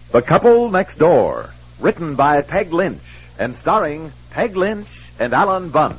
The Couple Next Door, written by Peg Lynch and starring Peg Lynch and Alan Bunce.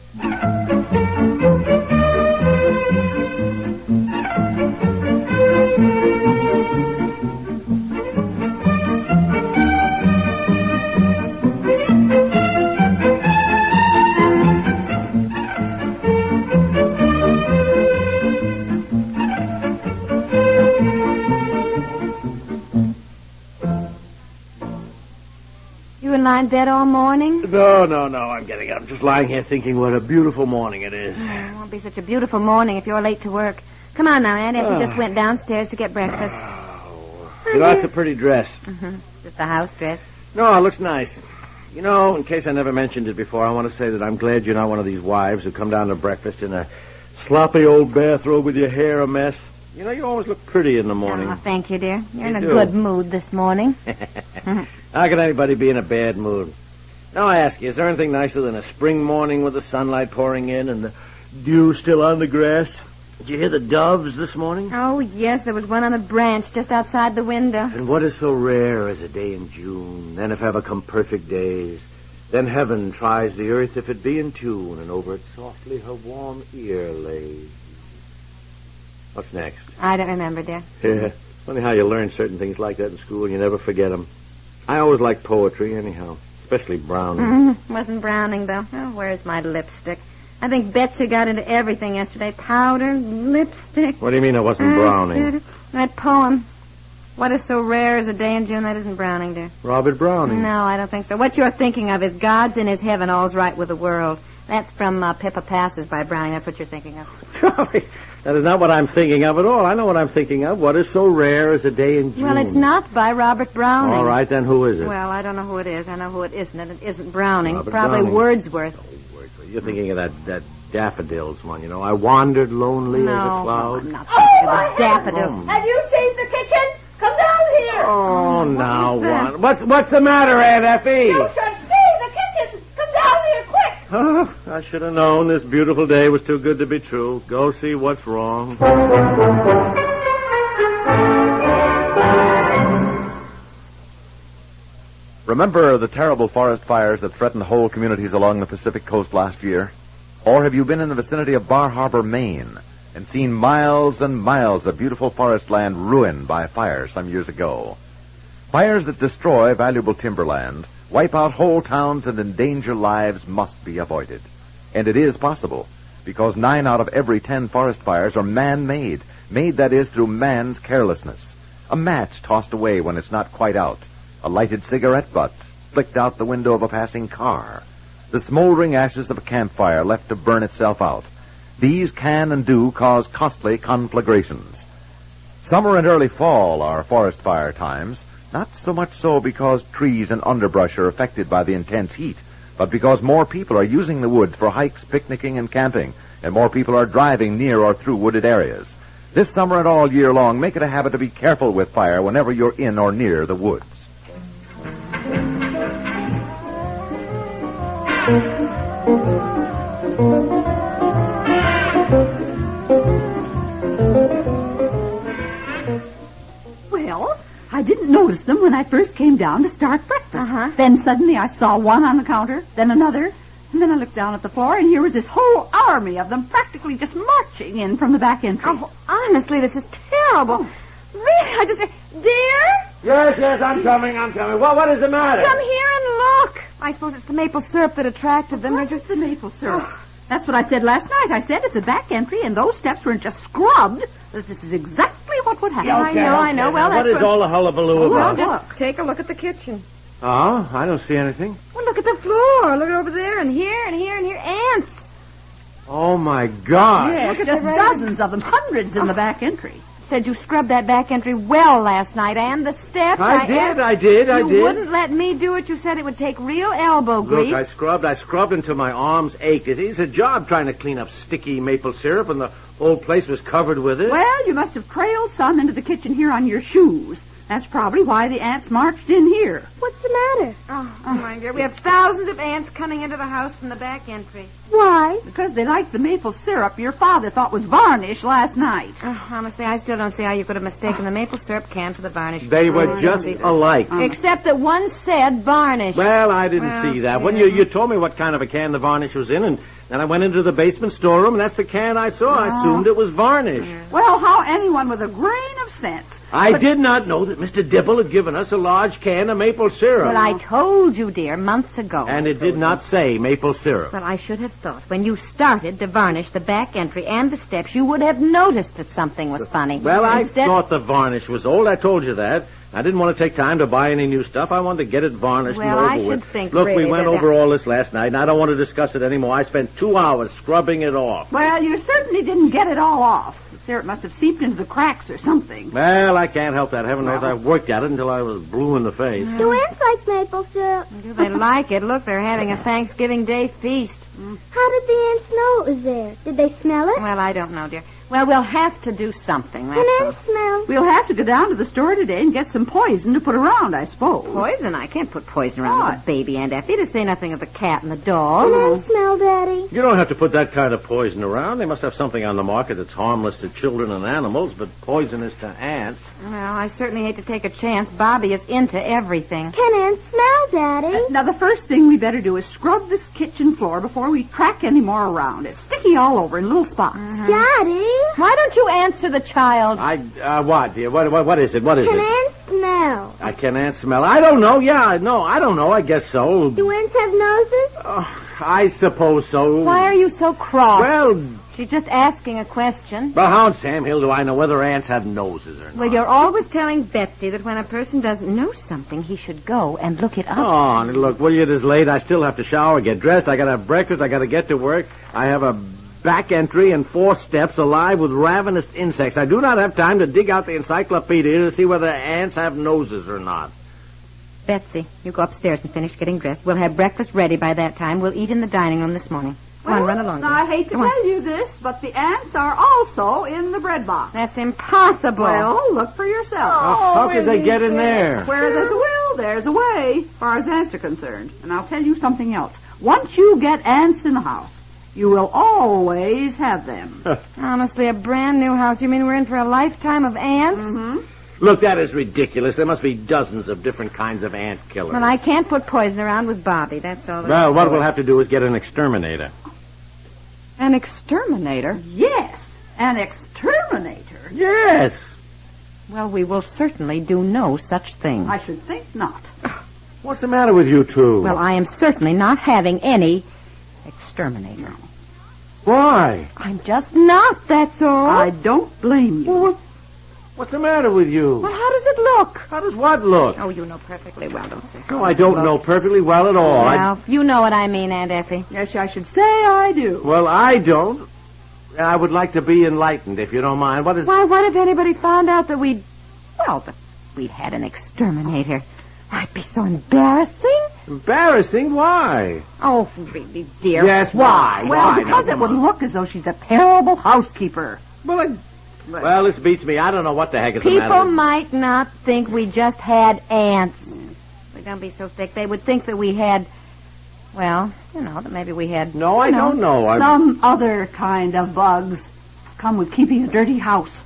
In bed all morning? No. I'm getting up. Just lying here thinking what a beautiful morning it is. It won't be such a beautiful morning if you're late to work. Come on now, Aunt Effie just went downstairs to get breakfast. That's a pretty dress. Mm-hmm. Just a house dress. No, it looks nice. You know, in case I never mentioned it before, I want to say that I'm glad you're not one of these wives who come down to breakfast in a sloppy old bathrobe with your hair a mess. You know, you always look pretty in the morning. Oh, thank you, dear. You're in a good mood this morning. How can anybody be in a bad mood? Now, I ask you, is there anything nicer than a spring morning with the sunlight pouring in and the dew still on the grass? Did you hear the doves this morning? Oh, yes, there was one on a branch just outside the window. And what is so rare as a day in June? Then if ever come perfect days, then heaven tries the earth if it be in tune, and over it softly her warm ear lays. What's next? I don't remember, dear. Yeah, funny how you learn certain things like that in school and you never forget them. I always liked poetry anyhow, especially Browning. Wasn't Browning, though. Oh, where's my lipstick? I think Betsy got into everything yesterday. Powder, lipstick. What do you mean it wasn't Browning? That poem. What is so rare as a day in June? That isn't Browning, dear. Robert Browning. No, I don't think so. What you're thinking of is God's in his heaven, all's right with the world. That's from Pippa Passes by Browning. That's what you're thinking of. Charlie, that is not what I'm thinking of at all. I know what I'm thinking of. What is so rare as a day in June? Well, it's not by Robert Browning. All right, then who is it? Well, I don't know who it is. I know who it isn't, and it isn't Browning. Robert Probably Browning. Wordsworth. Oh, Wordsworth. You're thinking of that daffodils one, you know. I wandered lonely as a cloud. No, I'm not thinking of daffodils. Have you seen the kitchen? Come down here. Oh, now what? What's the matter, Aunt Effie? You should see the kitchen. Come down here quick. Oh, I should have known this beautiful day was too good to be true. Go see what's wrong. Remember the terrible forest fires that threatened whole communities along the Pacific coast last year? Or have you been in the vicinity of Bar Harbor, Maine, and seen miles and miles of beautiful forest land ruined by fire some years ago? Fires that destroy valuable timberland, wipe out whole towns, and endanger lives must be avoided. And it is possible, because 9 out of every 10 forest fires are man-made, made, that is, through man's carelessness. A match tossed away when it's not quite out, a lighted cigarette butt flicked out the window of a passing car, the smoldering ashes of a campfire left to burn itself out. These can and do cause costly conflagrations. Summer and early fall are forest fire times, not so much so because trees and underbrush are affected by the intense heat, but because more people are using the woods for hikes, picnicking, and camping, and more people are driving near or through wooded areas. This summer and all year long, make it a habit to be careful with fire whenever you're in or near the woods. Well, I didn't notice them when I first came down to start breakfast. Then suddenly I saw one on the counter, then another, and then I looked down at the floor, and here was this whole army of them practically just marching in from the back entry. Oh, honestly, this is terrible. Oh. Really, I just... Dear? Yes, I'm coming. What is the matter? Come here and look. I suppose it's the maple syrup that attracted them. What is the maple syrup? Oh. That's what I said last night. I said if the back entry and those steps weren't just scrubbed, that this is exactly what would happen. Yeah, I know. Well, what is all the hullabaloo about? Well, just take a look at the kitchen. Oh, I don't see anything. Well, look at the floor. Look over there and here and here and here. Ants. Oh, my God. Yes, just dozens of them, hundreds in the back entry. Said you scrubbed that back entry well last night, and the steps. I did. You wouldn't let me do it. You said it would take real elbow grease. Look, I scrubbed until my arms ached. It's a job trying to clean up sticky maple syrup, and the whole place was covered with it. Well, you must have trailed some into the kitchen here on your shoes. That's probably why the ants marched in here. What's the matter? Oh, my dear, we have thousands of ants coming into the house from the back entry. Why? Because they like the maple syrup your father thought was varnish last night. Honestly, I still don't see how you could have mistaken the maple syrup can for the varnish. They were just alike. Except that one said varnish. Well, I didn't see that. When you told me what kind of a can the varnish was in, and then I went into the basement storeroom, and that's the can I saw. I assumed it was varnish. Well, how anyone with a grain of sense... I did not know that Mr. Dibble had given us a large can of maple syrup. Well, I told you, dear, months ago. And it did not say maple syrup. Well, I should have thought when you started to varnish the back entry and the steps, you would have noticed that something was funny. Well, I thought the varnish was old. I told you that. I didn't want to take time to buy any new stuff. I wanted to get it varnished and over I should with. think Look, really we went over all this last night, and I don't want to discuss it anymore. I spent 2 hours scrubbing it off. Well, you certainly didn't get it all off. The syrup must have seeped into the cracks or something. Well, I can't help that. Heaven knows I worked at it until I was blue in the face. Do ants like maple syrup? Do they like it? Look, they're having a Thanksgiving Day feast. How did the ants know it was there? Did they smell it? Well, I don't know, dear. Well, we'll have to do something, that's Can all. ants smell? We'll have to go down to the store today and get some poison to put around, I suppose. Poison? I can't put poison around What? with a baby, Aunt Effie, to say nothing of the cat and the dog. Can ants smell, Daddy? You don't have to put that kind of poison around. They must have something on the market that's harmless to children and animals, but poisonous to ants. Well, I certainly hate to take a chance. Bobby is into everything. Can ants smell, Daddy? Now, the first thing we better do is scrub this kitchen floor before we track any more around. It's sticky all over in little spots. Daddy? Why don't you answer the child? What, dear? What is it? What is Can it? ants smell? Can ants smell? I don't know. Yeah, no, I don't know. I guess so. Do ants have noses? I suppose so. Why are you so cross? Well, She's just asking a question. well, how in Sam Hill do I know whether ants have noses or not? Well, you're always telling Betsy that when a person doesn't know something, he should go and look it up. Oh, look, will you? It is late. I still have to shower, get dressed. I got to have breakfast. I got to get to work. I have a back entry and 4 steps alive with ravenous insects. I do not have time to dig out the encyclopedia to see whether ants have noses or not. Betsy, you go upstairs and finish getting dressed. We'll have breakfast ready by that time. We'll eat in the dining room this morning. Come on, run along. Now, I hate to Come on. tell you this, but the ants are also in the bread box. That's impossible. Well, look for yourself. How could they get in there? Where there's a will, there's a way, as far as ants are concerned. And I'll tell you something else. Once you get ants in the house, you will always have them. Honestly, a brand new house. You mean we're in for a lifetime of ants? Mm-hmm. Look, that is ridiculous. There must be dozens of different kinds of ant killers. Well, I can't put poison around with Bobby. That's all. Well, what we'll have to do is get an exterminator. An exterminator? Yes, an exterminator. Yes. Well, we will certainly do no such thing. I should think not. What's the matter with you two? Well, I am certainly not having any exterminator. Why? I'm just not, that's all. I don't blame you. Well, what's the matter with you? Well, how does it look? How does what look? Oh, you know perfectly well, don't say. No, I don't know perfectly well at all. Well, you know what I mean, Aunt Effie. Yes, I should say I do. Well, I don't. I would like to be enlightened, if you don't mind. What is... Why, what if anybody found out that we'd had an exterminator? That'd be so embarrassing. Embarrassing? Why? Oh, really, dear. Yes, why? Well, Why? because Now, it would come on. look as though she's a terrible housekeeper. Well, this beats me. I don't know what the heck is the matter People with... might not think we just had ants. We don't be so thick. They would think that we had, well, that maybe we had... No, I don't know. Some other kind of bugs come with keeping a dirty house.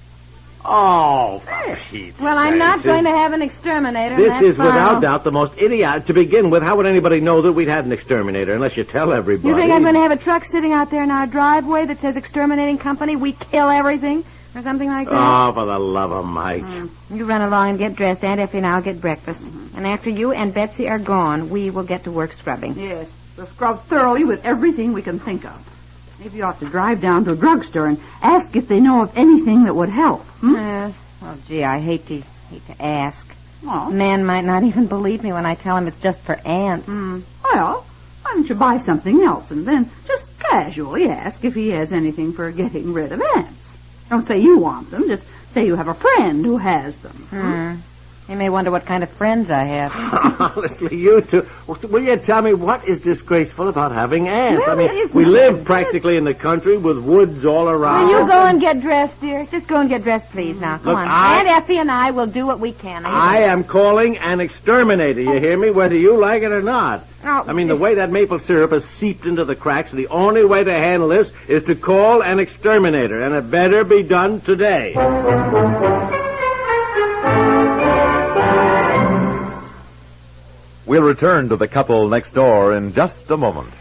Oh, for Pete's Well, I'm not sakes. going to have an exterminator. This that's is without final. doubt the most idiotic. To begin with, how would anybody know that we'd had an exterminator unless you tell everybody? You think I'm going to have a truck sitting out there in our driveway that says exterminating company, we kill everything, or something like that? Oh, for the love of Mike. You run along and get dressed, Aunt Effie and I'll get breakfast. And after you and Betsy are gone, we will get to work scrubbing. Yes, we'll scrub thoroughly with everything we can think of. Maybe you ought to drive down to a drugstore and ask if they know of anything that would help. Well, gee, I hate to ask. Well, A man might not even believe me when I tell him it's just for ants. Well, why don't you buy something else and then just casually ask if he has anything for getting rid of ants? Don't say you want them. Just say you have a friend who has them. You may wonder what kind of friends I have. Honestly, you two. Will you tell me what is disgraceful about having ants? Well, I mean, we live practically in the country with woods all around. Will you go and get dressed, dear? Just go and get dressed, please, now. Come Look, on. Aunt Effie and I will do what we can. I am calling an exterminator, you hear me, whether you like it or not. Oh, I mean, the way that maple syrup has seeped into the cracks, the only way to handle this is to call an exterminator, and it better be done today. We'll return to the couple next door in just a moment.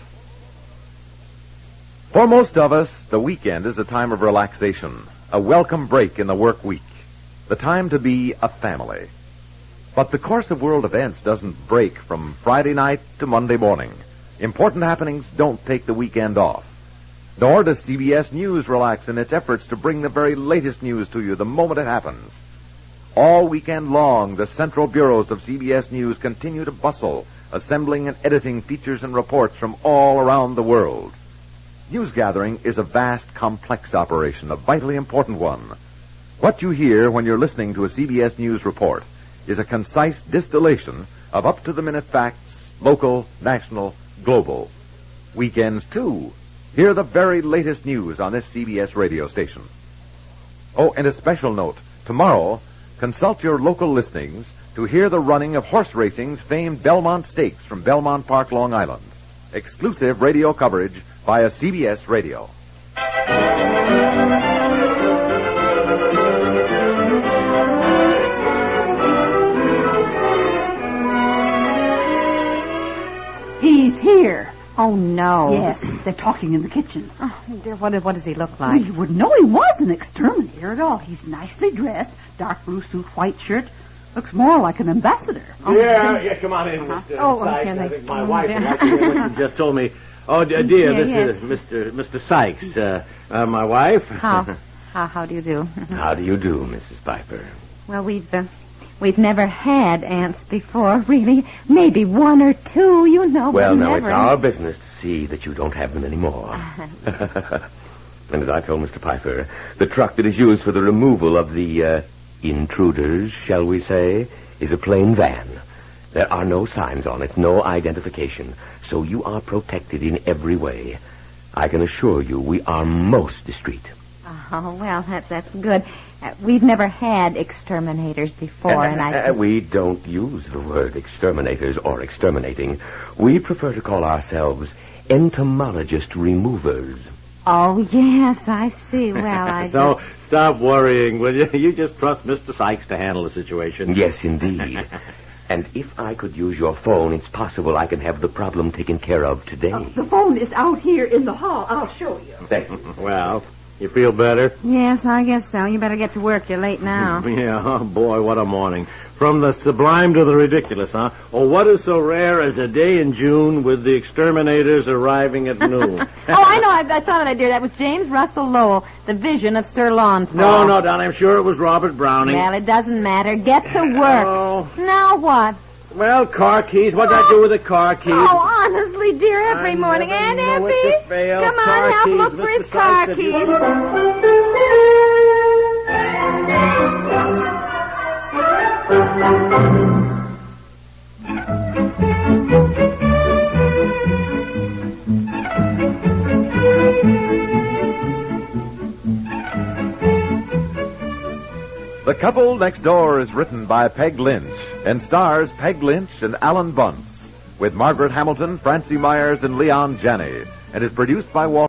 For most of us, the weekend is a time of relaxation, a welcome break in the work week, the time to be a family. But the course of world events doesn't break from Friday night to Monday morning. Important happenings don't take the weekend off. Nor does CBS News relax in its efforts to bring the very latest news to you the moment it happens. All weekend long, the central bureaus of CBS News continue to bustle, assembling and editing features and reports from all around the world. News gathering is a vast, complex operation, a vitally important one. What you hear when you're listening to a CBS News report is a concise distillation of up-to-the-minute facts, local, national, global. Weekends, too. Hear the very latest news on this CBS radio station. Oh, and a special note. Tomorrow, consult your local listings to hear the running of horse racing's famed Belmont Stakes from Belmont Park, Long Island. Exclusive radio coverage via CBS Radio. He's here. Oh, no. Yes, they're talking in the kitchen. Oh, dear, what does he look like? Well, you wouldn't know he was an exterminator at all. He's nicely dressed, dark blue suit, white shirt. Looks more like an ambassador. Yeah, come on in, Mr. Sykes. I think my wife would like to hear what you just told me. Oh, dear, this is Mr. Sykes, my wife. How do you do? How do you do, Mrs. Piper? Well, we've never had ants before, really. Maybe one or two, you know. Well, but now, never. it's our business to see that you don't have them anymore. And as I told Mr. Piper, the truck that is used for the removal of the intruders, shall we say, is a plain van. There are no signs on it, no identification, so you are protected in every way. I can assure you we are most discreet. Oh, well, that's good. We've never had exterminators before, and we don't use the word exterminators or exterminating. We prefer to call ourselves entomologist removers. Oh, yes, I see. Well, So, stop worrying, will you? You just trust Mr. Sykes to handle the situation. Yes, indeed. And if I could use your phone, it's possible I can have the problem taken care of today. The phone is out here in the hall. I'll show you. Thank you. Well, you feel better? Yes, I guess so. You better get to work. You're late now. Yeah, oh boy, what a morning. From the sublime to the ridiculous, huh? Oh, what is so rare as a day in June with the exterminators arriving at noon? Oh, I know. I thought of that, dear. That was James Russell Lowell, The Vision of Sir Launfal. No, Don, I'm sure it was Robert Browning. Well, it doesn't matter. Get to work. Oh. Now what? Well, car keys. What did I do with the car keys? Oh, honestly, dear, every morning. never Aunt know it Effie, to fail. come Car on, help keys. look for Mr. his car Sykes, keys. The Couple Next Door is written by Peg Lynch and stars Peg Lynch and Alan Bunce with Margaret Hamilton, Francie Myers, and Leon Janney, and is produced by Walter